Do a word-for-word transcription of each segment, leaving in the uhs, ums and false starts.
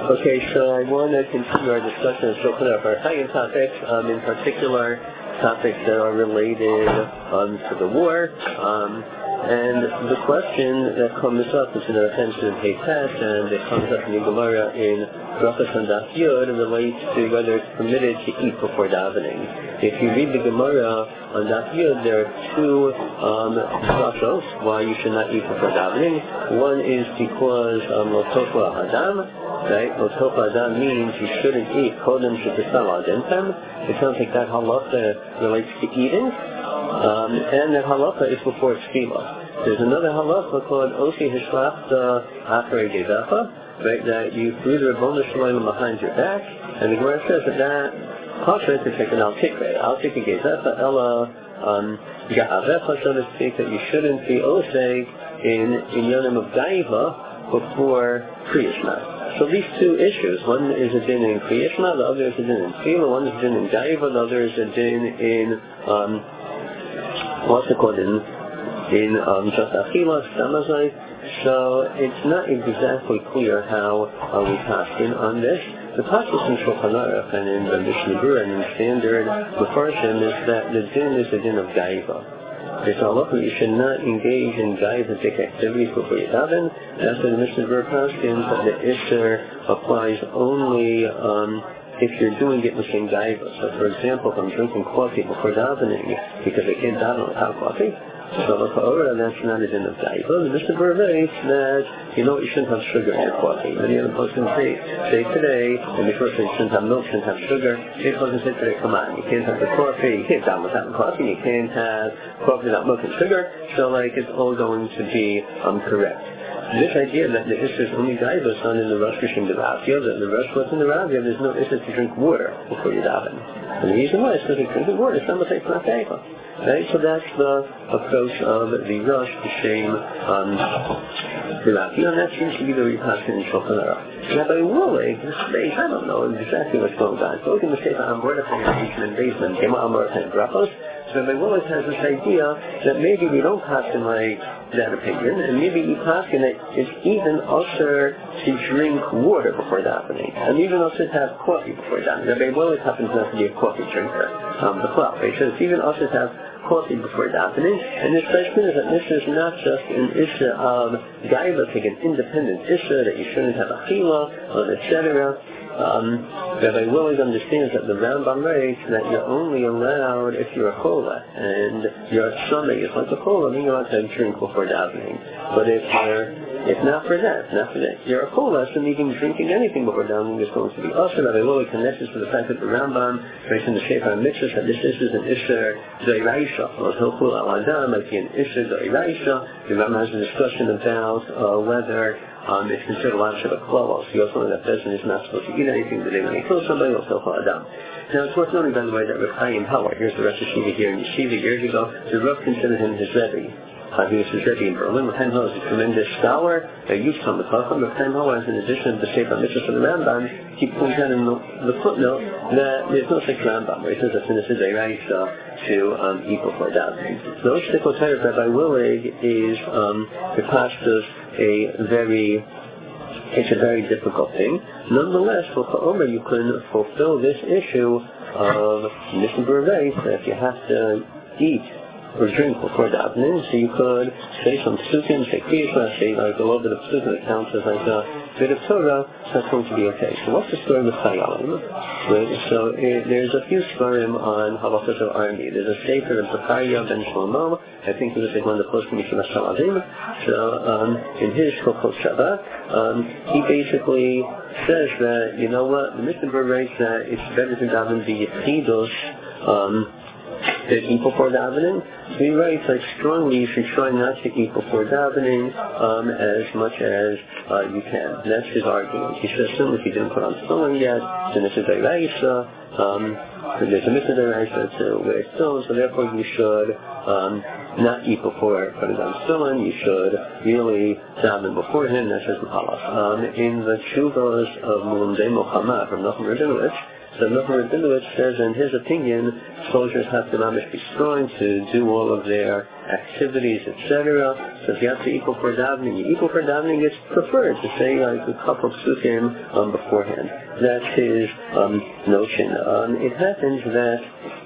Okay, so I want to continue our discussion of Shulchan Aruch Chaim topics, um, in particular topics that are related um, to the war. Um, and the question that comes up is in our attention in Pei Tes, and it comes up in the Gemara in Brachos on Daf Yud, relates to whether it's permitted to eat before davening. If you read the Gemara on Daf Yud, there are two um, brachos why you should not eat before davening. One is because um, Lo Tofa Hadam, right? Lo Tofa Hadam means you shouldn't eat Kodem Shetisal Adentem. It sounds like that halacha relates to eating. Um, and the halacha is before tefillah. There's another halacha called Osi Hishlachta Achrei Gezecha, right? That you threw the Rabboni Shalom behind your back, and the Gemara says that that pasha to take an al tikre, al tikre Gezecha Ella um, Ga'avecha, so to speak, that you shouldn't be oseg in in yonim of Gaiva before Kriyashma. So these two issues, one is a din in Kriyashma, the other is a din in Tefillah, one is a din in Gaiva, the other is a din in um, what's it called, in, in um, just Achilas, Samazai. So it's not exactly clear how uh, we pass in on this. The pasuk in Shulchan Aruch and in the Mishnah Berurah and in standard Mefarshim is that the din is the din of Gaiva. There's a halacha you should not engage in Gaiva-tic activities before you daven. That's why the Mishnah Berurah passes that the Isser applies only um, if you're doing it within Gaiva. So, for example, if I'm drinking coffee before davening because I can't daven without coffee, so that's not a din of Gaiva. The Mishnah Berurah writes that, you know, you shouldn't have sugar in your coffee. Many other persons say, say today, and the first thing, you shouldn't have milk, shouldn't have sugar. Many persons say today, come on, you can't have the coffee, you can't daven without coffee, you can't have coffee without milk and sugar. So, like, it's all going to be um, correct. This idea that the Isser is only Gaiva is found in the Rosh Kishim Devavia, that the Rosh was in the Ravia, there's no Isser to drink water before you daven. And the reason why is because drinking water is not like not Gaiva. Right? So that's the approach of the Rosh Kishim um, Devavia, and that seems to be the repassion in Shulchan Aruch. Rabbi Wolig, this space, I don't know exactly what's going on. Both in the Sefer Amordachaim and basement, Gema Amordachaim Brachos, so Rabbi Wolig has this idea that maybe we don't pass in like that opinion, and maybe we pass in that it's even usher to drink water before davening, and even usher to have coffee before davening. Rabbi Wolig happens not to be a coffee drinker, um, the club, right? So it's even usher to have coffee before davening, and this question is that this is not just an issue of Gaiva, like an independent issue that you shouldn't have achila, or et cetera. Um, Rabbi Wolig understands that the Rambam writes that you're only allowed if you're a chola, and you're a stomach, it's like a chola, then you're allowed to drink before davening. But if you're, if not for that, not for that, you're a chola, so even drinking anything before davening is going to be usher. Rabbi Wolig connects this to the fact that the Rambam writes in the Sefer HaMitzvos that this is an isher d'oraisa, or hilchul al adam, might be an isher d'oraisa. The Rambam has a discussion about uh, whether Um, it's considered a lot of klala. So you also know that person is not supposed to eat anything that they when they kill somebody or kill Adam. Now it's worth noting, by the way, that Rav Chaim Power, here's the Rosh Yeshiva here in Yeshiva years ago, the Rav considered him his Rebbe. Uh, he was his Rebbe in Berlin. Rav Chaim Power is a tremendous scholar. A youth from the Chacham. Rav Chaim Power, in addition to the Sefer HaMitzvos of the Rambam, he points out in the, the footnote that there's no such Rambam, where he says that this is a Raisa to um, eat before davening. The Oshtikot Torah of Rabbi Wolig is um, the pashtus a very, it's a very difficult thing. Nonetheless, for Omer, you can fulfill this issue of Mishnah Berurah that you have to eat or drink before davening. So you could say some psukim, say kriyashma, say like a little bit of psukim that counts as like a bit of Torah, so that's going to be okay. So what's the story with Chayalim? Right? So it, there's a few svarim on halachos of army. There's a sefer of Zechariah ben Shlomo. I think he was like one of the close commission of Shalavim. So um, in his Chokot Shabbat, um, he basically says that, you know what, the Mishnah Berurah writes that it's better to daven the Yechidos um, to eat before davening. So he writes like strongly you should try not to eat before davening um, as much as uh, you can. That's his argument. He says certainly if you didn't put on tefillin yet, then it's a deraisa. Um, there's a mitzvah deraisa to wear tefillin, so therefore you should um, not eat before putting on tefillin. You should really daven beforehand. That's his mahalas. Um, in the Tshuvos of Mulundei Mohamad from Nachum Rabinovich, So Nochum Rabinowitz says, in his opinion, soldiers have to mamish be strong to do all of their activities, et cetera. So if you have to eat before davening, you eat before davening. It's preferred to say like a couple of psukim um, beforehand. That's his um, notion. Um, it happens that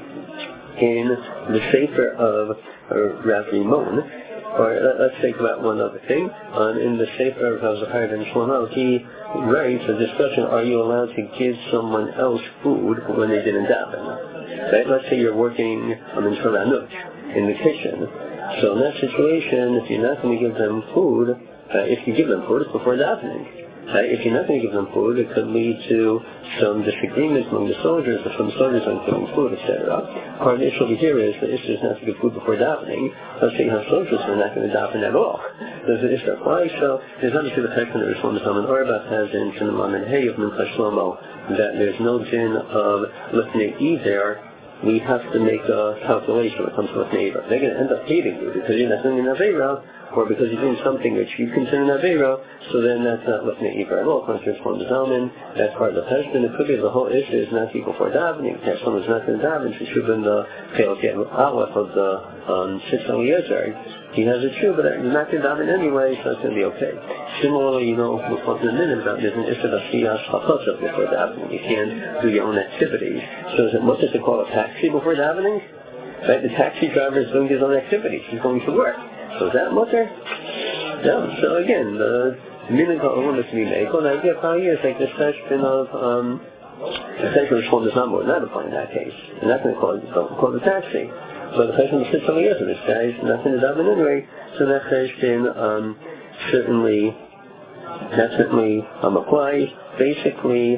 in the Sefer of uh, Rav Rimon, or uh, let's think about one other thing. Um, in the Sefer of Rav Zachariah ben Shlomo, he writes a discussion: are you allowed to give someone else food when they didn't daven? Right? Let's say you're working um, in Toranut, in the kitchen. So in that situation, if you're not going to give them food, uh, if you give them food, it's before davening. Uh, if you're not going to give them food, it could lead to some disagreements among the soldiers, if some soldiers aren't giving food, et cetera. Part of the issue over here is the issue is not to give food before davening. Let's say you have soldiers who are not going to daven at all. Does the issue apply? So there's obviously the fact that the Rishon Zalman Auerbach has in Shinamam and Hey of Mincha Shlomo that there's no din of lifnei either. We have to make a calculation when it comes to lifnei either. They're going to end up hating you because you're not doing an Aveira, or because you're doing something which you consider an Aveira, so then that's not lifnei either at all. According to Rishon Zalman, that's part of the husband. It could be the whole issue is not to eat before davening. If someone's not going to daven, she should have been the Chelek Aleph of the um, Sitz Eliezer. He has a true, but he's not going to daven anyway, so it's going to be okay. Similarly, you know, we'll talk in a minute about there's an issue of Asiyas Chachosah before davening. You can't do your own activities. So is it much to call a taxi before davening? Right? The taxi driver is doing his own activities. He's going to work. So is that mutter? Yeah. So again, the meaning of a woman to be made. Well, the idea probably is like this question of um, the section of Shlomo Zalman would not apply in that case. They're not going to call it, call it a taxi. So the question sits on the other. This guy's not going to daven anyway. So that question um, certainly, that certainly um, applies. Basically,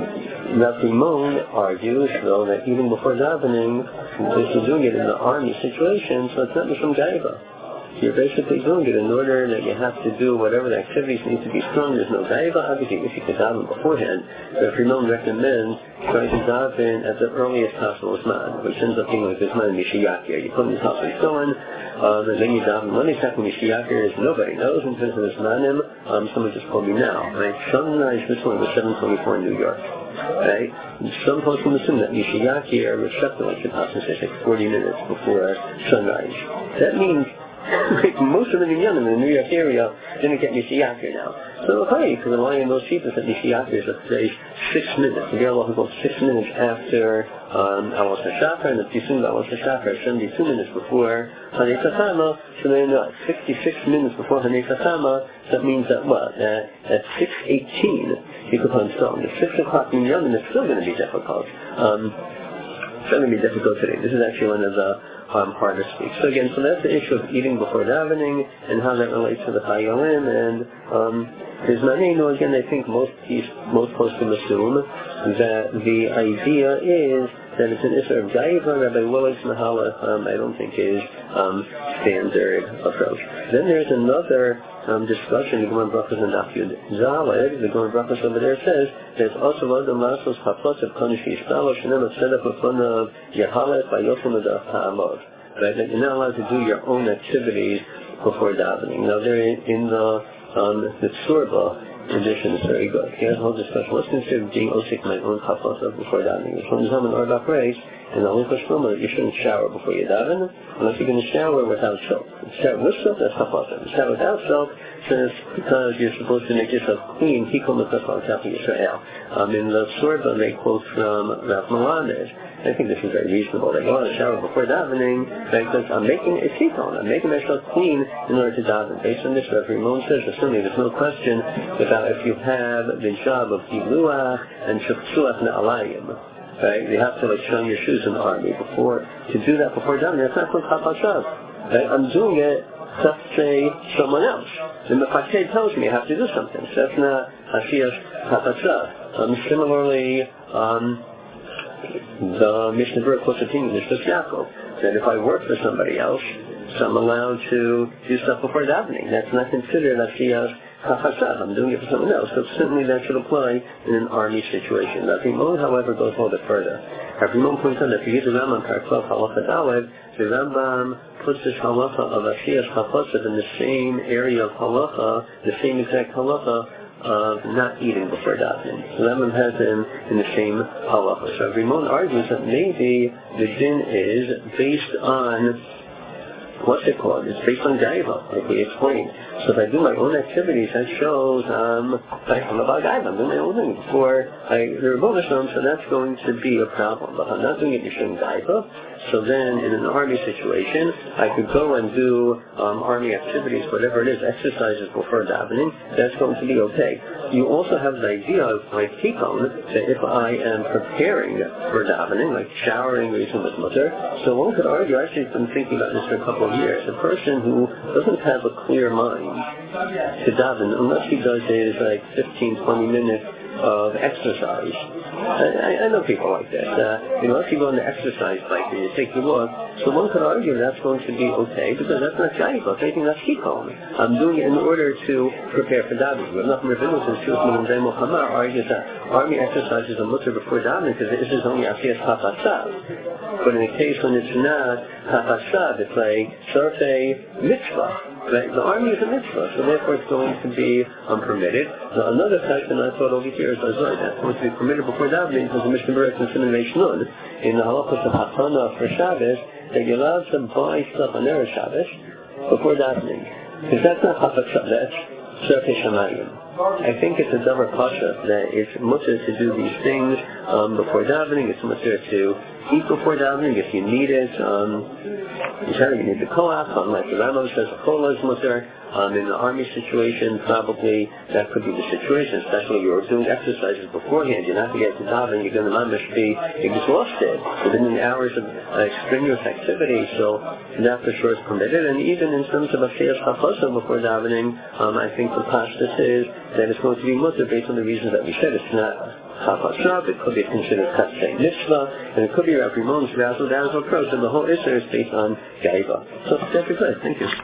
Rav Rimon argues, though, that even before davening, this is doing it in the army situation, so it's not Mishum Gaiva. You're basically doing it in order that you have to do whatever the activities need to be strong. There's no gaiva. Obviously, if you can daven beforehand, but if you don't recommend trying to daven at the earliest possible zman, which ends up being like the zman mishiyakir. You put in the house and so on, um, and then you daven. When exactly mishiyakir is, nobody knows in terms of the zmanim. Um, someone just called me now. Right? Sunrise this one was seven twenty-four in New York. Right? Some folks will assume that mishiyakir or receptor, like the passage says, like forty minutes before sunrise. That means most of the minyanim in the New York area didn't get Mishiyakir now. So okay, you can rely on those people that Mishiyakir is, let's say, six minutes. The Allah will go six minutes after um, Alos HaShachar, and the Tisum Alos HaShachar is seventy-two minutes before Hanei Chasama. So then uh, sixty-six minutes before Hanei Chasama, that means that what? At, at six eighteen, you could put on stone. The six o'clock minyanim is still going to be difficult. Um, it's going to be difficult today. This is actually one of the Um, hard to speak. So again, so that's the issue of eating before davening and how that relates to the Chayolim. And um, his Maneno, again, I think most most poskim assume that the idea is that it's an issue of Gaiva. Rabbi Willig's Mahala, um, I don't think is um, standard approach. Then there's another um, discussion, the Gemara Brachos and Daf Yud Zaled. The Gemara Brachos over there says there's also one of the Masos Chapos of Konish Yishtalo Shenem set up in front of Yehalet by Yochum Adar Ha'amod. Right? That you're not allowed to do your own activities before davening. Now, they're in the um, the Tsurba edition is very good. He has a whole discussion. What's considered being osik my own chafasa before davening? From Zalman Auerbach writes in the Lincoln Shlomo that you shouldn't shower before you daven unless you're going to shower without soap. If you shower with soap, that's chafasa. If you shower without soap, says because you're supposed to make yourself clean. Hikol Mekasal Chapi Yisrael. Um, in the Tsurba, they quote from Rav Melamed. I think this is very reasonable. They go out and shower before davening because I'm making a tikkun. I'm making myself clean in order to daven. Based on this, Rav Rimon says, assuming there's no question about if you have the job of Giluach and Shuksuach Na'alayim. Right? You have to like shine your shoes in the army before to do that before davening. That's not called Chafashav. Right? I'm doing it to say someone else. And the Faked tells me I have to do something. So that's not Hashiyas Chafashav. Um, similarly, um, the Mishnah Berurah quotes opinion is just Yaakov, that if I work for somebody else, so I'm allowed to do stuff before davening. That's not considered Asiyas Chafashav. I'm doing it for someone else. So certainly that should apply in an army situation. Rav Rimon, however, goes a little bit further. Rav Rimon points out that if you use the Rambam Paraklav Halacha Daled, the Rambam puts this halacha of Asiyas Chafashav in the same area of halacha, the same exact halacha of not eating before davening. So Rambam has them in the same halacha. So Rimon argues that maybe the din is based on what's it called? It's based on gaiva, like we explained. So if I do my own activities, that shows um, like I'm about gaiva. I'm doing my own thing before I the Rebbe Shalom, so that's going to be a problem. But I'm not doing it using gaiva. So then, in an army situation, I could go and do um, army activities, whatever it is, exercises before davening. That's going to be okay. You also have the idea of like tikon, that if I am preparing for davening, like showering or using with mutter, so one could argue, I've actually been thinking about this for a couple of years, a person who doesn't have a clear mind to daven, unless he does his like fifteen, twenty minutes of exercise. I, I know people like this. Uh, you know, if you go on the exercise bike and you take your walk, so one could argue that's going to be okay because that's not gaiva. Anything that's tikon. I'm doing it in order to prepare for davening. But nothing Rabbeinu says Shus Min Zay Muhammad argues that army exercises are mutter before davening because this is only asiyas hafasav. But in the case when it's not hafasav, it's like sort a mitzvah. Right? The army is a mitzvah, so therefore it's going to be unpermitted. Now, another question I thought over here is Azor, that's going to be permitted before davening because the Mishnah Berurah in Siman Reish Nun, in the halachos of Hatana for Shabbos, that you're allowed to buy stuff on Erev Shabbos before davening. Because that's not Hafatzah, that's Tzarkei Shamayim. I think it's a davar kasha that it's mutter to do these things um, before davening. It's mutter to eat before davening if you need it. Um, you need the koach, unlike the Rambam says, kola is mutter. Um, in the army situation, probably that could be the situation, especially you're doing exercises beforehand. You're not going to get to daven, you're going to mamish be exhausted within the hours of uh, strenuous activity, so that for sure is permitted. And even in terms of a fiyas hafasa before davening, um, I think the pashtus is that it's going to be mutter based on the reasons that we said. It's not Chafashav, it could be considered Katzei Mitzvah, and it could be Rabbi Rimon's Razzle Dazzle approach, and the whole issue is based on Gaiva. So that's good. Thank you.